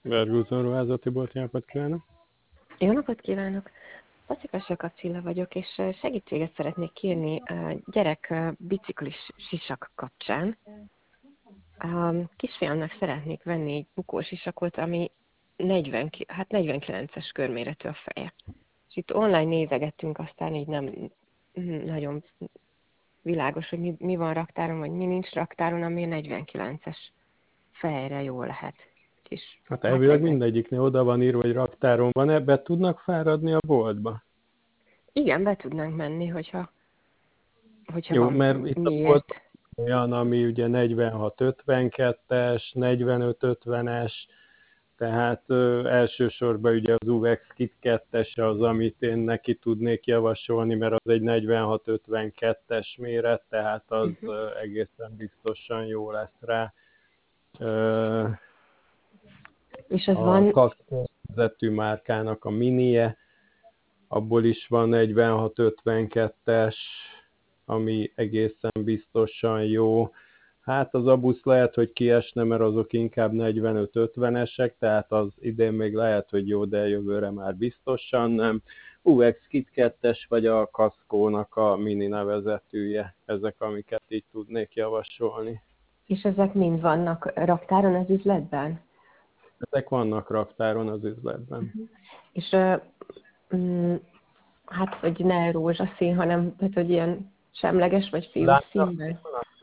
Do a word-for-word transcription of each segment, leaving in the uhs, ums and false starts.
Vergőzön ruházati bolt, jó napot kívánok! Jó napot kívánok! Pacika Sakacilla vagyok, és segítséget szeretnék kérni a gyerek biciklis sisak kapcsán. A kisfiamnak szeretnék venni egy bukósisakot, ami negyven, hát negyvenkilences körméretű a feje. És itt online nézegettünk, aztán így nem nagyon világos, hogy mi, mi van raktáron, vagy mi nincs raktáron, ami negyvenkilences fejre jól lehet. És Hát elvileg mindegyiknél oda van írva, hogy raktáron van, ebbe tudnak fáradni a boltba? Igen, be tudnánk menni, hogyha, hogyha Jó, van mert itt a boltban miért. olyan, ami ugye negyvenhat ötvenkettes, negyvenöt ötvenes, tehát ö, elsősorban ugye az u vex Kit kettes az, amit én neki tudnék javasolni, mert az egy negyvenhat ötvenkettes méret, tehát az Uh-huh. ö, egészen biztosan jó lesz rá. Ö, És az a van... Casco vezető márkának a minie, abból is van negyvenhat ötvenkettes, ami egészen biztosan jó. Hát az abusz lehet, hogy kiesne, mert azok inkább negyvenöt ötvenesek, tehát az idén még lehet, hogy jó, de jövőre már biztosan nem. u vex Kit kettes vagy a Casco-nak a mini nevezetűje, ezek, amiket így tudnék javasolni. És ezek mind vannak raktáron az üzletben? Ezek vannak raktáron az üzletben. Uh-huh. És uh, mm, hát, hogy ne rózsaszín, hanem hát, hogy ilyen semleges vagy fiús színben.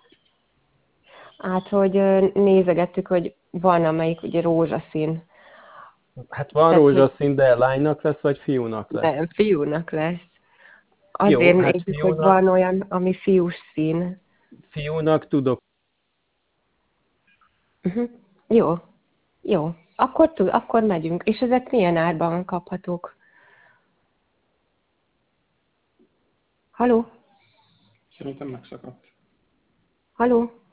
Hát, hogy uh, nézegettük, hogy van, amelyik ugye rózsaszín. Hát van Tehát, rózsaszín, de lánynak lesz, vagy fiúnak lesz? nem, fiúnak lesz. Jó, Azért hát nézzük, hogy fiúnak, van olyan, ami fiús szín. fiúnak tudok. Uh-huh. Jó, jó. Akkor, tud, akkor megyünk. És ezek milyen árban kaphatók? Haló? Szerintem megszakadt. Haló?